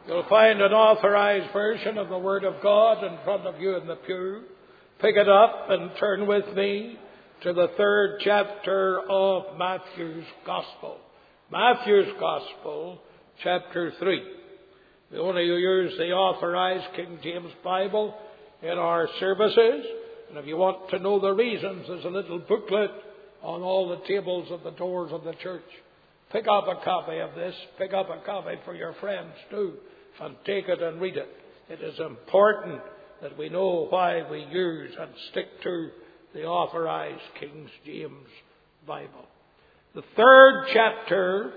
You'll find an authorized version of the Word of God in front of you in the pew. Pick it up and turn with me to the 3rd chapter of Matthew's Gospel. Matthew's Gospel, chapter 3. We only use the authorized King James Bible in our services. And if you want to know the reasons, there's a little booklet on all the tables of the doors of the church. Pick up a copy of this. Pick up a copy for your friends too. And take it and read it. It is important that we know why we use and stick to the authorized King James Bible. The 4th chapter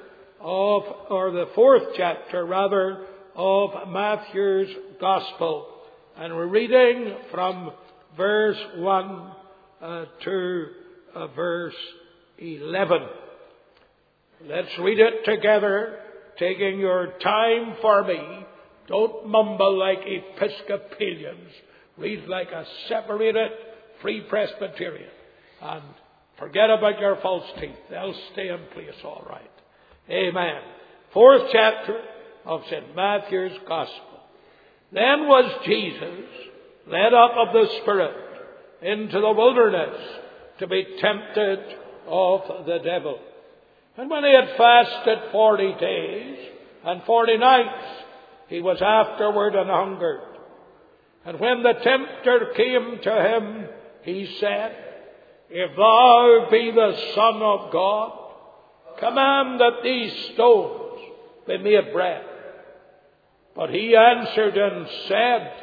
of Matthew's Gospel. And we're reading from verse 1 to verse 11. Let's read it together, taking your time for me. Don't mumble like Episcopalians. Read like a separated Free Presbyterian. And forget about your false teeth. They'll stay in place all right. Amen. 4th chapter of St. Matthew's Gospel. Then was Jesus led up of the Spirit into the wilderness to be tempted of the devil. And when he had fasted 40 days and 40 nights, he was afterward an hungered. And when the tempter came to him, he said, If thou be the Son of God, command that these stones be made bread. But he answered and said,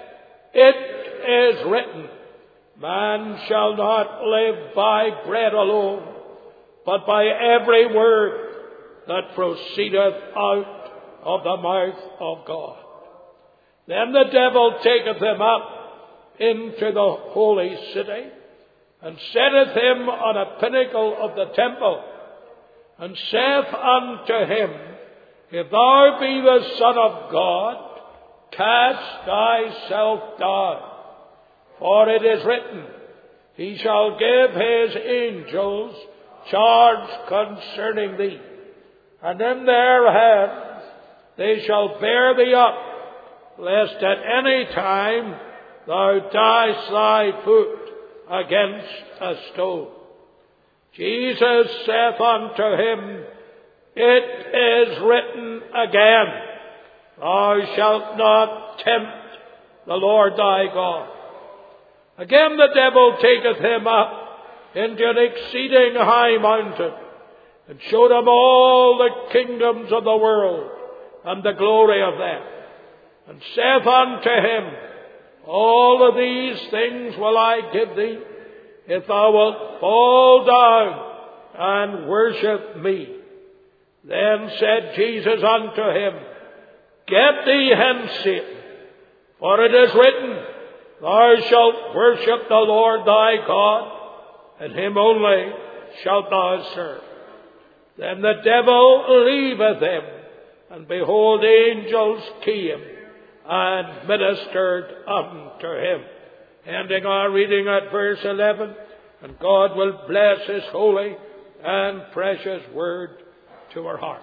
It is written, Man shall not live by bread alone, but by every word that proceedeth out of the mouth of God. Then the devil taketh him up into the holy city, and setteth him on a pinnacle of the temple, and saith unto him, If thou be the Son of God, cast thyself down. For it is written, He shall give his angels charge concerning thee, and in their hands they shall bear thee up, lest at any time thou dash thy foot against a stone. Jesus saith unto him, It is written again, Thou shalt not tempt the Lord thy God. Again the devil taketh him up into an exceeding high mountain, and showed him all the kingdoms of the world, and the glory of them, and saith unto him, All of these things will I give thee, if thou wilt fall down and worship me. Then said Jesus unto him, Get thee hence, Satan, for it is written, Thou shalt worship the Lord thy God, and him only shalt thou serve. Then the devil leaveth him, and behold, angels came and ministered unto him. Ending our reading at verse 11, and God will bless his holy and precious word to our hearts.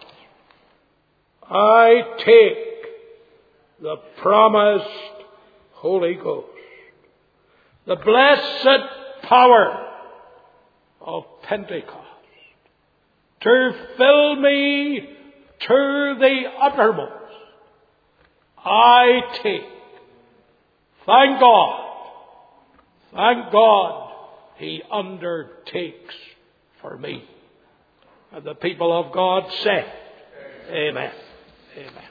I take the promised Holy Ghost, the blessed power of Pentecost, to fill me to the uttermost. I take. Thank God, he undertakes for me. And the people of God say, Amen. Amen.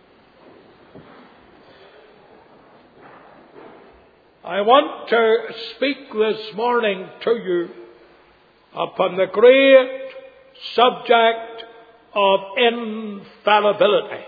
I want to speak this morning to you upon the great subject of infallibility.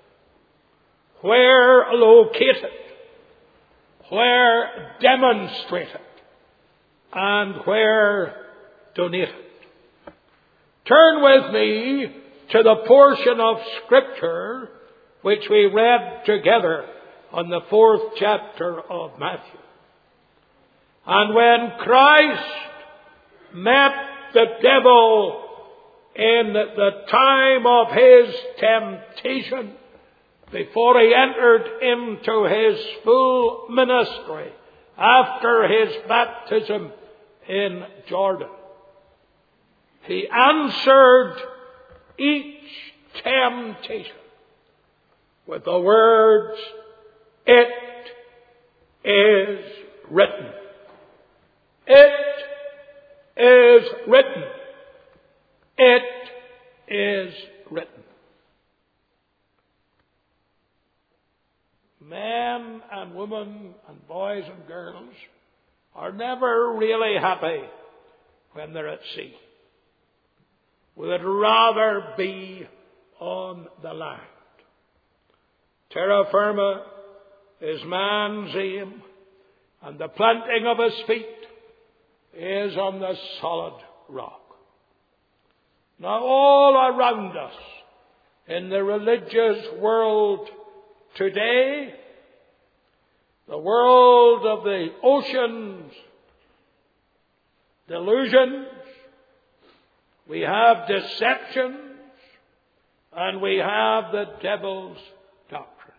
Where located, where demonstrated, and where donated. Turn with me to the portion of Scripture which we read together on the 4th chapter of Matthew. And when Christ met the devil in the time of his temptation, before he entered into his full ministry after his baptism in Jordan. He answered each temptation with the words, "It is written. It is written. It is written." Men and women and boys and girls are never really happy when they're at sea. We would rather be on the land. Terra firma is man's aim, and the planting of his feet is on the solid rock. Now all around us in the religious world today, the world of the ocean's delusions, we have deceptions, and we have the devil's doctrines.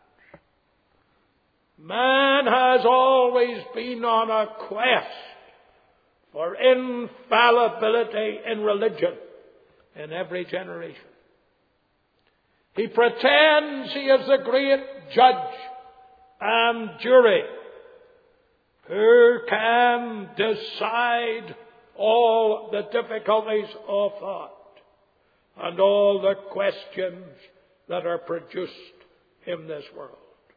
Man has always been on a quest for infallibility in religion in every generation. He pretends he is the great judge and jury who can decide all the difficulties of thought and all the questions that are produced in this world.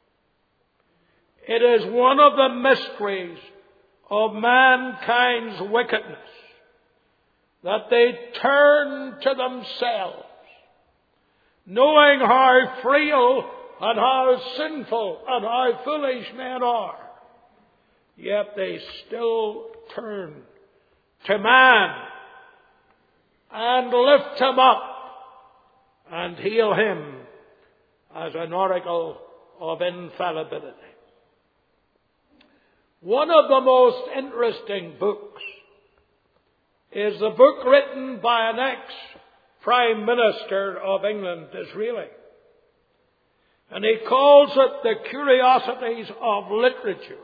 It is one of the mysteries of mankind's wickedness that they turn to themselves, knowing how frail and how sinful and how foolish men are, yet they still turn to man and lift him up and hail him as an oracle of infallibility. One of the most interesting books is the book written by an ex-Prime Minister of England, Disraeli. And he calls it The Curiosities of Literature.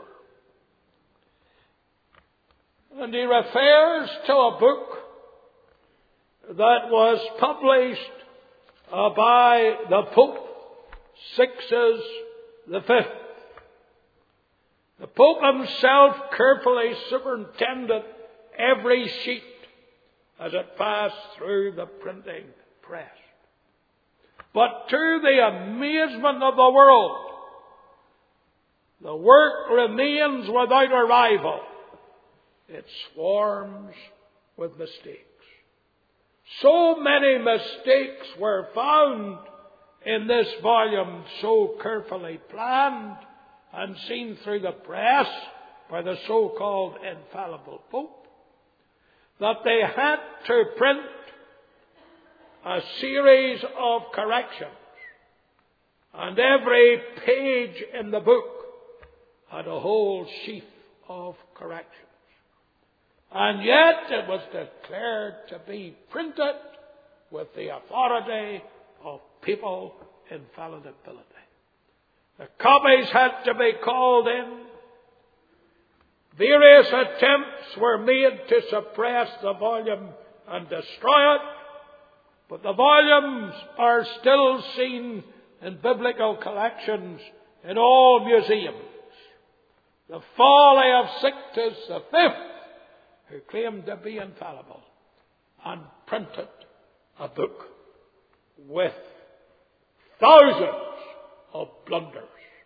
And he refers to a book that was published by the Pope, Sixtus V. The Pope himself carefully superintended every sheet as it passed through the printing press. But to the amazement of the world, the work remains without a rival. It swarms with mistakes. So many mistakes were found in this volume, so carefully planned and seen through the press by the so-called infallible Pope, that they had to print a series of corrections. And every page in the book had a whole sheaf of corrections. And yet it was declared to be printed with the authority of papal infallibility. The copies had to be called in. Various attempts were made to suppress the volume and destroy it, but the volumes are still seen in biblical collections in all museums. The folly of Sixtus V, who claimed to be infallible, and printed a book with thousands of blunders.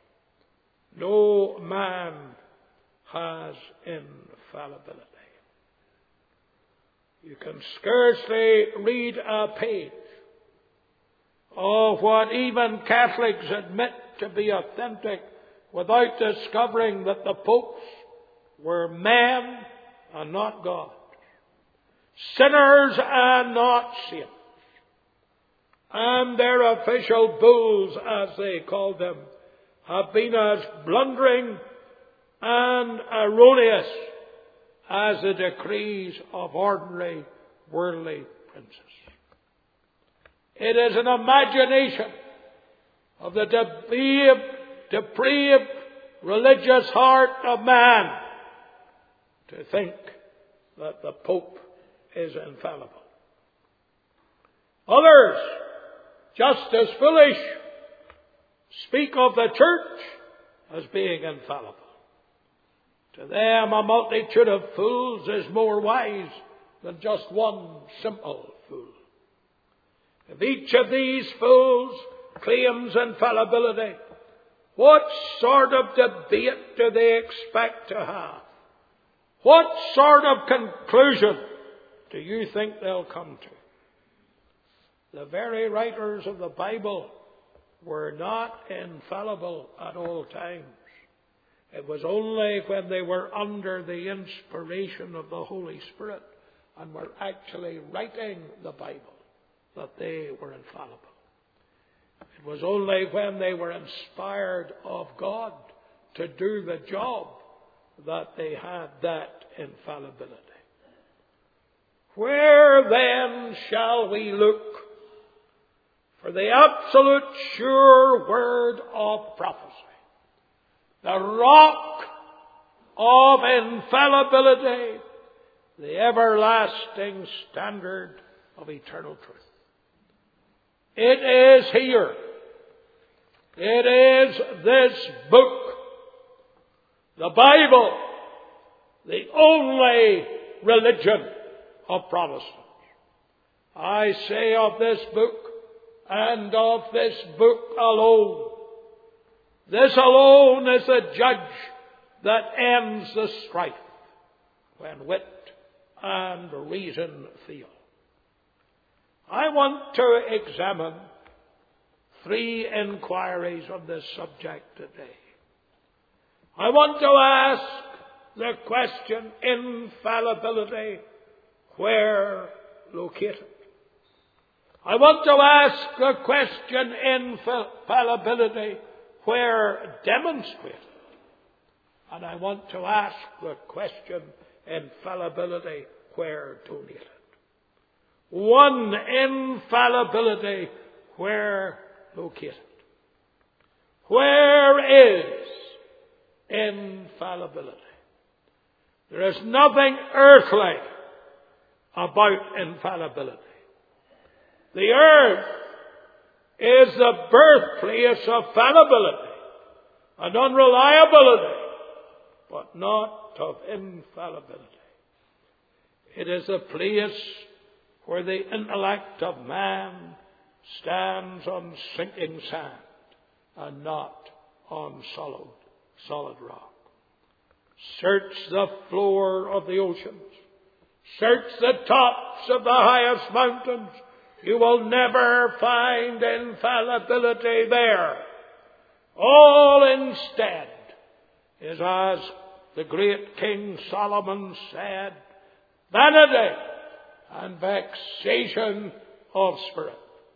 No man has infallibility. You can scarcely read a page of what even Catholics admit to be authentic without discovering that the popes were men and not God, sinners and not saints, and their official bulls, as they called them, have been as blundering and erroneous as the decrees of ordinary worldly princes. It is an imagination of the depraved religious heart of man to think that the Pope is infallible. Others, just as foolish, speak of the church as being infallible. To them, a multitude of fools is more wise than just one simple fool. If each of these fools claims infallibility, what sort of debate do they expect to have? What sort of conclusion do you think they'll come to? The very writers of the Bible were not infallible at all times. It was only when they were under the inspiration of the Holy Spirit and were actually writing the Bible that they were infallible. It was only when they were inspired of God to do the job that they had that infallibility. Where then shall we look for the absolute sure word of prophecy, the rock of infallibility, the everlasting standard of eternal truth? It is here. It is this book, the Bible, the only religion of Protestants. I say of this book, and of this book alone, this alone is the judge that ends the strife when wit and reason fail. I want to examine 3 inquiries on this subject today. I want to ask the question, infallibility, where located? I want to ask the question, infallibility, where demonstrated? And I want to ask the question, infallibility, where donated? 1, infallibility, where located? Where is infallibility? There is nothing earthly about infallibility. The earth is the birthplace of fallibility and unreliability, but not of infallibility. It is a place where the intellect of man stands on sinking sand and not on solid rock. Search the floor of the oceans. Search the tops of the highest mountains. You will never find infallibility there. All instead is, as the great King Solomon said, vanity and vexation of spirit.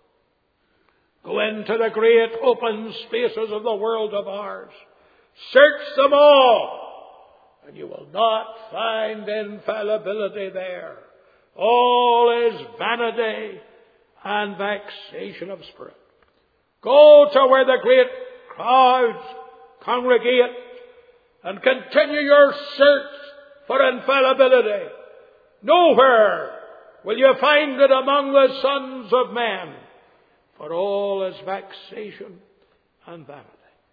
Go into the great open spaces of the world of ours. Search them all, and you will not find infallibility there. All is vanity and vexation of spirit. Go to where the great crowds congregate and continue your search for infallibility. Nowhere will you find it among the sons of men, for all is vexation and vanity.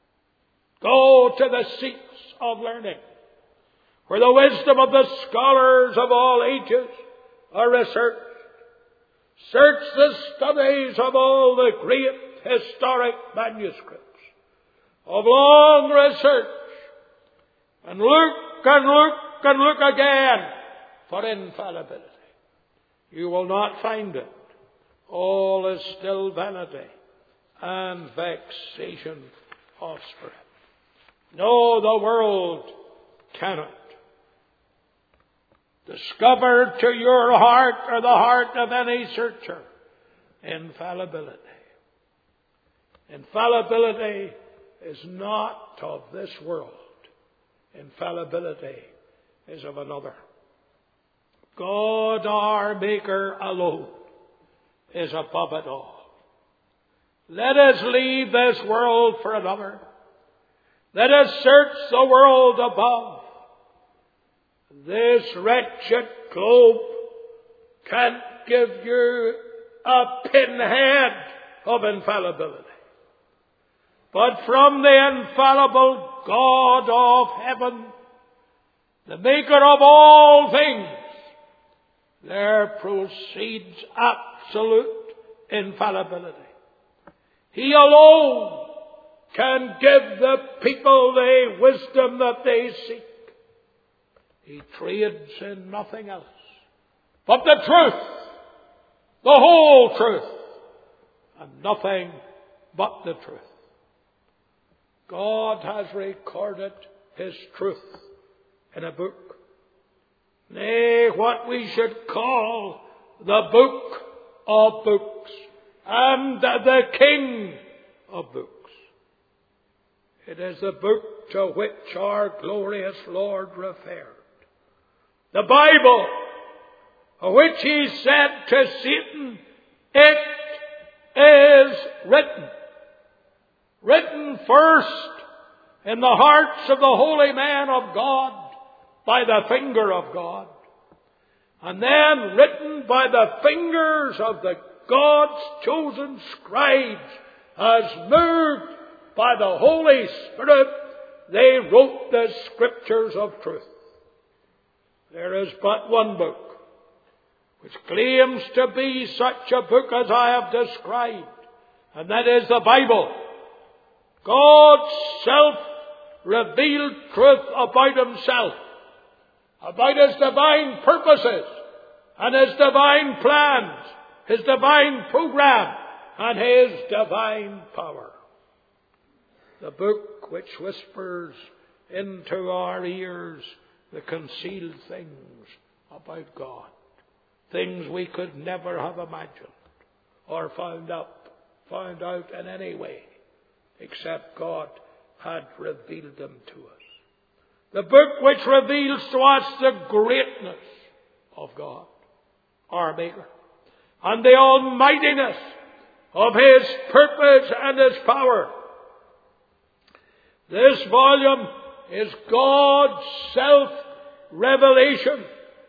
Go to the seats of learning, where the wisdom of the scholars of all ages are researched. Search the studies of all the great historic manuscripts of long research, and look and look and look again for infallibility. You will not find it. All is still vanity and vexation of spirit. No, the world cannot discover to your heart or the heart of any searcher infallibility. Infallibility is not of this world. Infallibility is of another. God, our Maker alone, is above it all. Let us leave this world for another. Let us search the world above. This wretched globe can't give you a pinhead of infallibility. But from the infallible God of heaven, the maker of all things, there proceeds absolute infallibility. He alone can give the people the wisdom that they seek. He trades in nothing else but the truth, the whole truth, and nothing but the truth. God has recorded His truth in a book. Nay, what we should call the book of books and the King of books. It is the book to which our glorious Lord referred. The Bible, of which He said to Satan, "It is written." Written first in the hearts of the holy man of God by the finger of God, and then written by the fingers of the God's chosen scribes, as moved by the Holy Spirit, they wrote the scriptures of truth. There is but one book which claims to be such a book as I have described, and that is the Bible. God's self-revealed truth about Himself, about His divine purposes and His divine plans, His divine program and His divine power. The book which whispers into our ears the concealed things about God, things we could never have imagined or found out in any way, except God had revealed them to us. The book which reveals to us the greatness of God, our Maker, and the almightiness of His purpose and His power. This volume is God's self-revelation.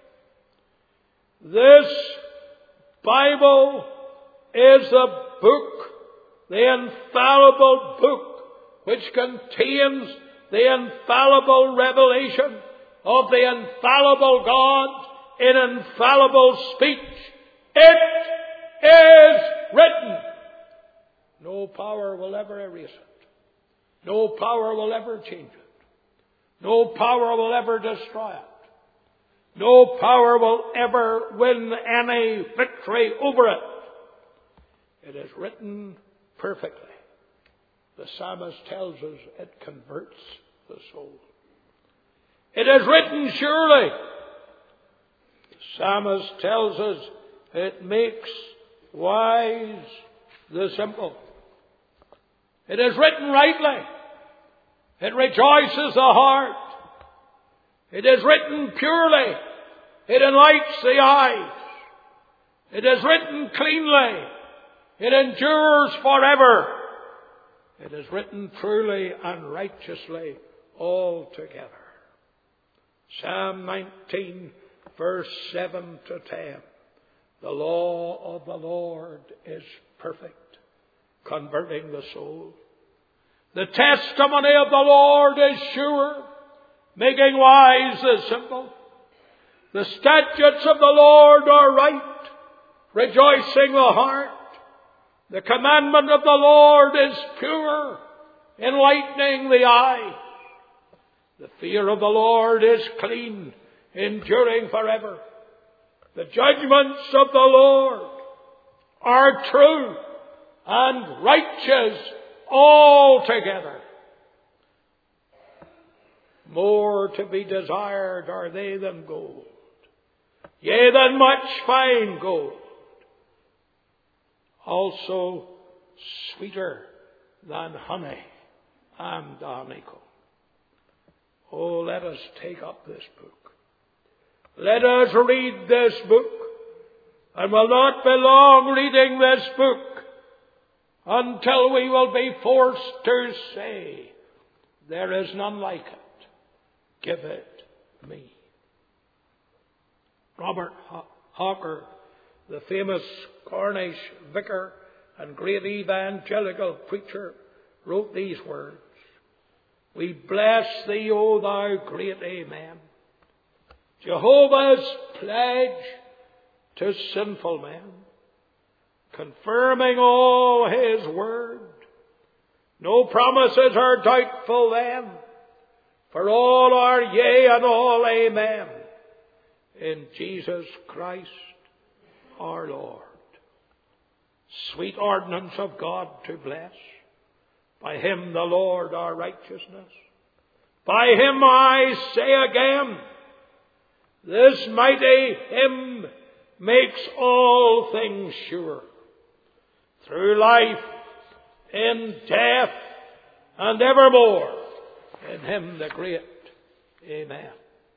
This Bible is the book, the infallible book, which contains the infallible revelation of the infallible God in infallible speech. It is written. No power will ever erase it. No power will ever change it. No power will ever destroy it. No power will ever win any victory over it. It is written perfectly. The psalmist tells us it converts the soul. It is written surely. The psalmist tells us it makes wise the simple. It is written rightly. It rejoices the heart. It is written purely. It enlightens the eyes. It is written cleanly. It endures forever. It is written truly and righteously altogether. Psalm 19, verse 7 to 10. The law of the Lord is perfect, converting the soul. The testimony of the Lord is sure, making wise the simple. The statutes of the Lord are right, rejoicing the heart. The commandment of the Lord is pure, enlightening the eye. The fear of the Lord is clean, enduring forever. The judgments of the Lord are true and righteous altogether. More to be desired are they than gold, yea, than much fine gold. Also sweeter than honey and honeycomb. Oh, let us take up this book. Let us read this book, and will not be long reading this book until we will be forced to say, there is none like it. Give it me. Robert Hawker, the famous Cornish vicar and great evangelical preacher, wrote these words: We bless thee, O thou great Amen, Jehovah's pledge to sinful men, confirming all his word. No promises are doubtful then, for all are yea and all amen, in Jesus Christ our Lord. Sweet ordinance of God to bless, by him the Lord our righteousness. By him I say again, this mighty hymn makes all things sure. Through life, in death, and evermore, in him the great Amen.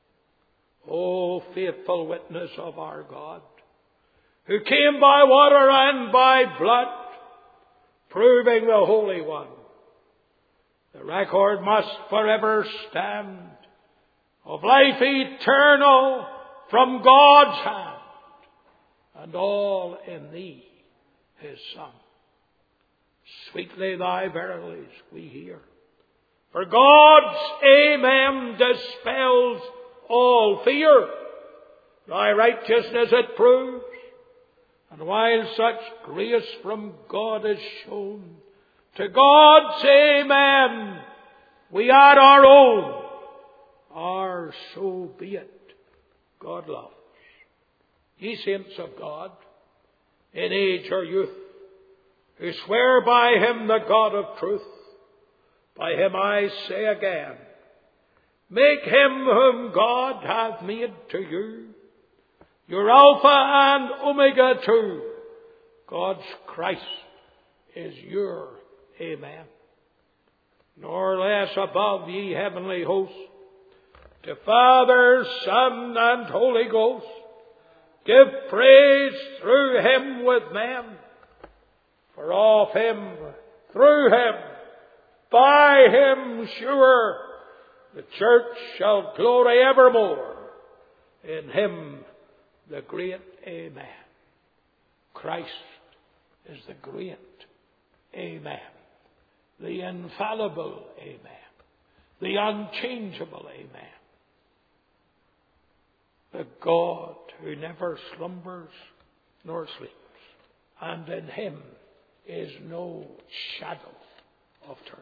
O faithful witness of our God, who came by water and by blood, proving the Holy One, the record must forever stand of life eternal from God's hand, and all in thee, his Son. Sweetly thy verilies we hear, for God's Amen dispels all fear. Thy righteousness it proves, and while such grace from God is shown, to God's Amen we add our own, our so be it, God loves. Ye saints of God, in age or youth, who swear by him the God of truth, by him I say again, make him whom God hath made to you your Alpha and Omega too. God's Christ is your Amen. Nor less above ye heavenly hosts, to Father, Son, and Holy Ghost, give praise through him with men. For of him, through him, by him sure, the church shall glory evermore. In him the great Amen. Christ is the great Amen. The infallible Amen. The unchangeable Amen. The God who never slumbers nor sleeps. And in him is no shadow of turning.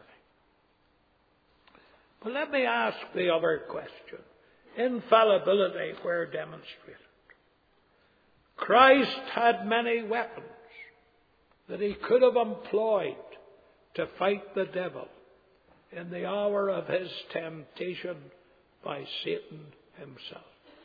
But let me ask the other question. Infallibility where demonstrated? Christ had many weapons that he could have employed to fight the devil in the hour of his temptation by Satan himself.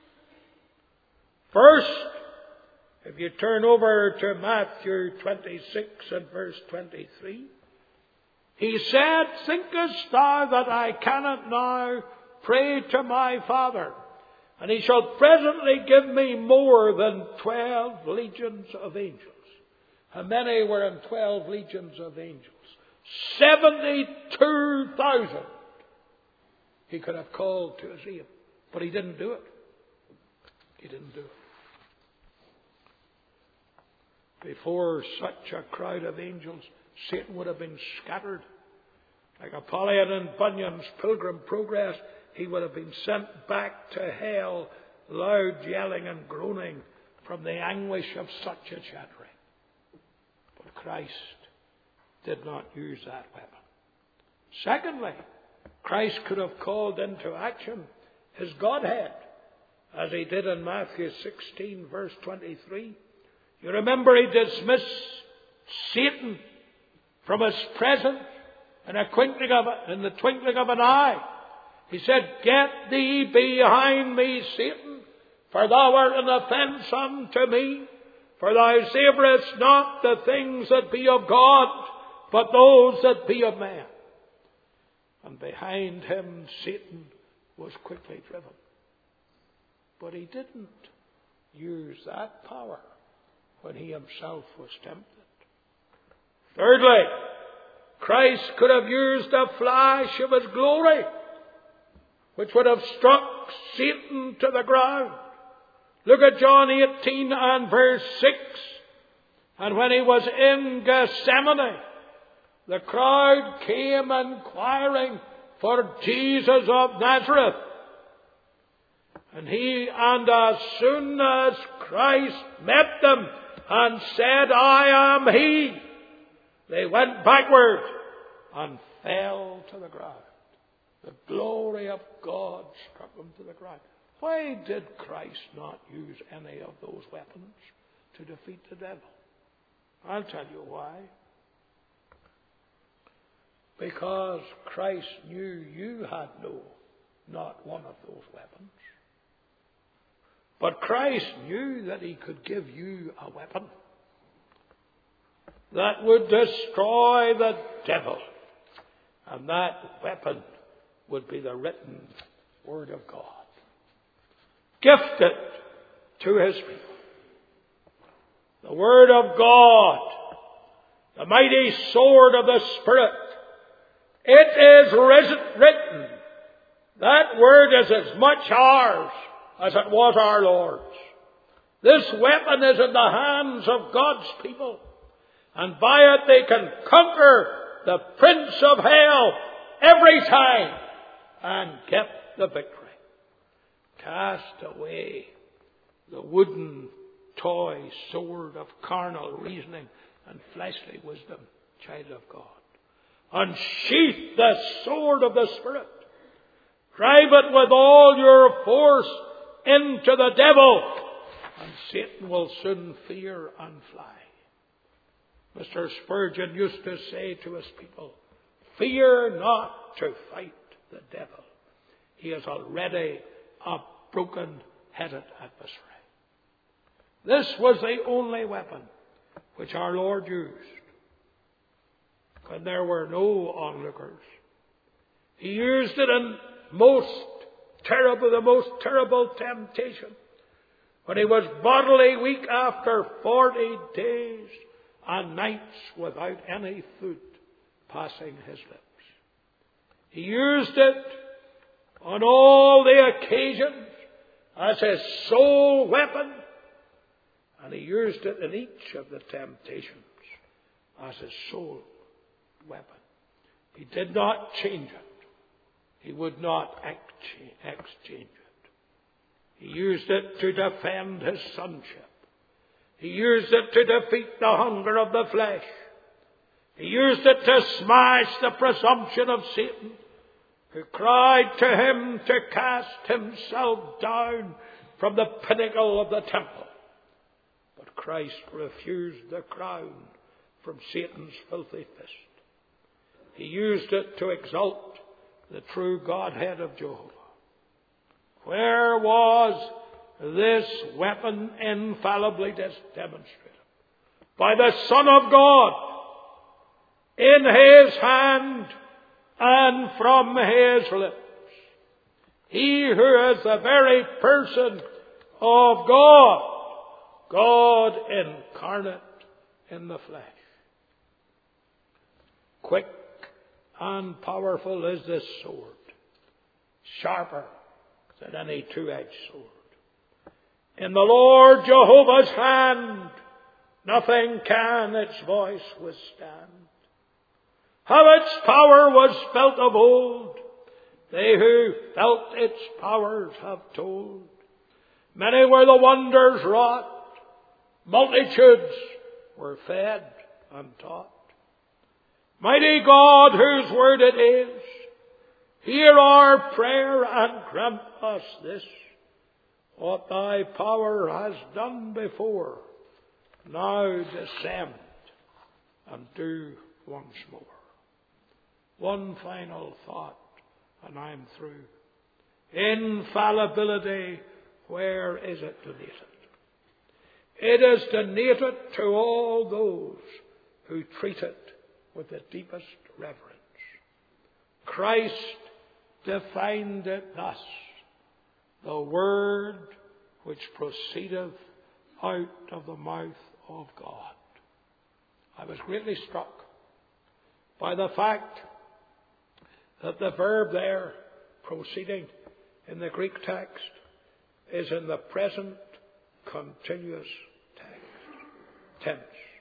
First, if you turn over to Matthew 26 and verse 23, he said, thinkest thou that I cannot now pray to my Father, and he shall presently give me more than 12 legions of angels? How many were in 12 legions of angels? 72,000 he could have called to his aid. But he didn't do it. He didn't do it. Before such a crowd of angels, Satan would have been scattered. Like Apollyon and Bunyan's Pilgrim Progress, he would have been sent back to hell, loud yelling and groaning from the anguish of such a shattering. But Christ did not use that weapon. Secondly, Christ could have called into action his Godhead, as he did in Matthew 16, verse 23. You remember he dismissed Satan from his presence in the twinkling of an eye. He said, get thee behind me, Satan, for thou art an offence unto me. For thou savourest not the things that be of God, but those that be of man. And behind him Satan was quickly driven. But he didn't use that power when he himself was tempted. Thirdly, Christ could have used a flash of his glory, which would have struck Satan to the ground. Look at John 18 and verse 6. And when he was in Gethsemane, the crowd came inquiring for Jesus of Nazareth. And as soon as Christ met them and said, I am he, they went backward and fell to the ground. The glory of God struck them to the ground. Why did Christ not use any of those weapons to defeat the devil? I'll tell you why. Because Christ knew you had not one of those weapons. But Christ knew that he could give you a weapon that would destroy the devil. And that weapon would be the written Word of God, gifted to his people. The Word of God, the mighty sword of the Spirit. It is written. That Word is as much ours as it was our Lord's. This weapon is in the hands of God's people. And by it they can conquer the prince of hell every time and get the victory. Cast away the wooden toy sword of carnal reasoning and fleshly wisdom, child of God. Unsheath the sword of the Spirit. Drive it with all your force into the devil, and Satan will soon fear and fly. Mr. Spurgeon used to say to his people, fear not to fight the devil. He is already a broken-headed adversary. This was the only weapon which our Lord used when there were no onlookers. He used it in the most terrible temptation, when he was bodily weak after 40 days and nights without any food passing his lips. He used it on all the occasions as his sole weapon, and he used it in each of the temptations as his sole weapon. He did not change it. He would not exchange it. He used it to defend his sonship. He used it to defeat the hunger of the flesh. He used it to smash the presumption of Satan, who cried to him to cast himself down from the pinnacle of the temple. But Christ refused the crown from Satan's filthy fist. He used it to exalt the true Godhead of Jehovah. Where was this weapon infallibly demonstrated? By the Son of God, in his hand and from his lips. He who is the very person of God, God incarnate in the flesh. Quick and powerful is this sword, sharper than any two-edged sword. In the Lord Jehovah's hand, nothing can its voice withstand. How its power was felt of old, they who felt its powers have told. Many were the wonders wrought, multitudes were fed and taught. Mighty God, whose word it is, hear our prayer and grant us this. What thy power has done before, now descend and do once more. One final thought, and I'm through. Infallibility, where is it donated? It is donated to all those who treat it with the deepest reverence. Christ defined it thus: the word which proceedeth out of the mouth of God. I was greatly struck by the fact that the verb there, proceeding, in the Greek text, is in the present continuous tense.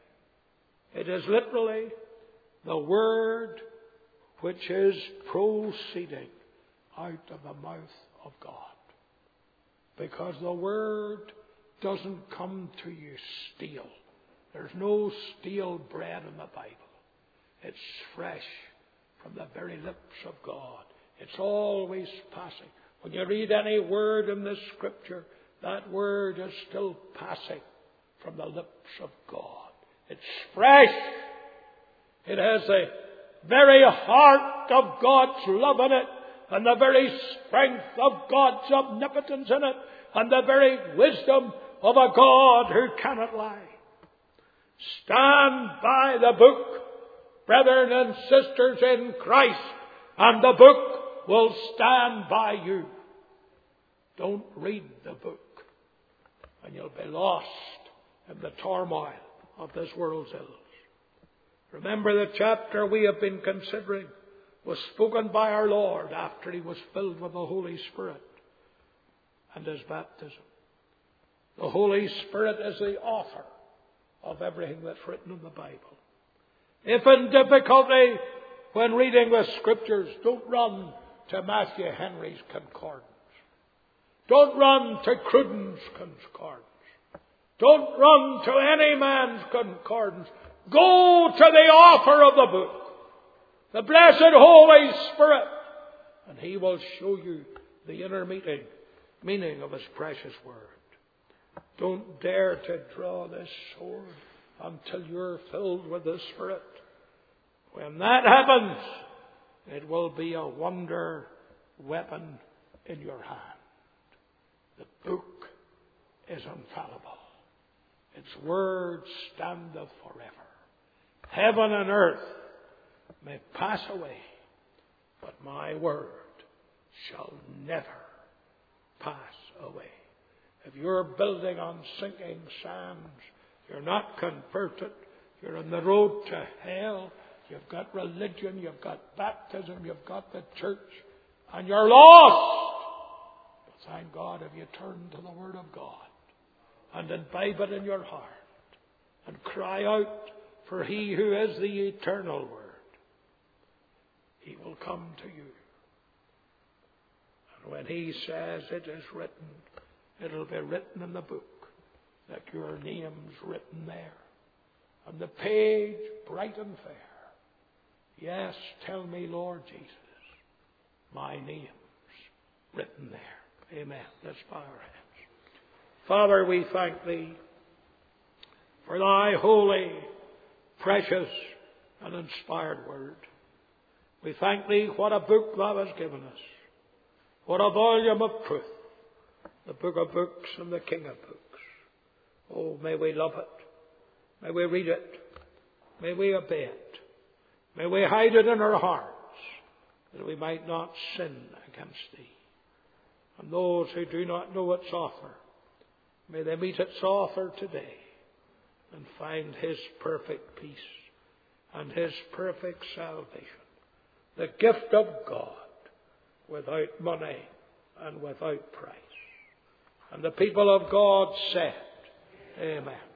It is literally the word which is proceeding out of the mouth of God. Because the word doesn't come to you stale. There's no stale bread in the Bible. It's fresh from the very lips of God. It's always passing. When you read any word in the Scripture, that word is still passing from the lips of God. It's fresh. It has the very heart of God's love in it, and the very strength of God's omnipotence in it, and the very wisdom of a God who cannot lie. Stand by the book, brethren and sisters in Christ, and the book will stand by you. Don't read the book, and you'll be lost in the turmoil of this world's ills. Remember, the chapter we have been considering was spoken by our Lord after he was filled with the Holy Spirit and his baptism. The Holy Spirit is the author of everything that's written in the Bible. If in difficulty when reading the Scriptures, don't run to Matthew Henry's concordance. Don't run to Cruden's concordance. Don't run to any man's concordance. Go to the author of the book, the blessed Holy Spirit, and he will show you the inner meaning of his precious word. Don't dare to draw this sword until you're filled with the Spirit. When that happens, it will be a wonder weapon in your hand. The book is infallible. Its word standeth forever. Heaven and earth may pass away, but my word shall never pass away. If you're building on sinking sands, you're not converted, you're on the road to hell, you've got religion, you've got baptism, you've got the church, and you're lost. But thank God if you turn to the Word of God and imbibe it in your heart and cry out for He who is the eternal Word. He will come to you. And when He says it is written, it'll be written in the book that your name's written there. On the page, bright and fair. Yes, tell me, Lord Jesus, my name's written there. Amen. Let's bow our heads. Father, we thank Thee for Thy holy, precious, and inspired word. We thank Thee what a book Thou hast given us. What a volume of truth. The book of books and the King of books. Oh, may we love it. May we read it. May we obey it. May we hide it in our hearts that we might not sin against Thee. And those who do not know its author, may they meet its author today and find His perfect peace and His perfect salvation. The gift of God without money and without price. And the people of God said, Amen.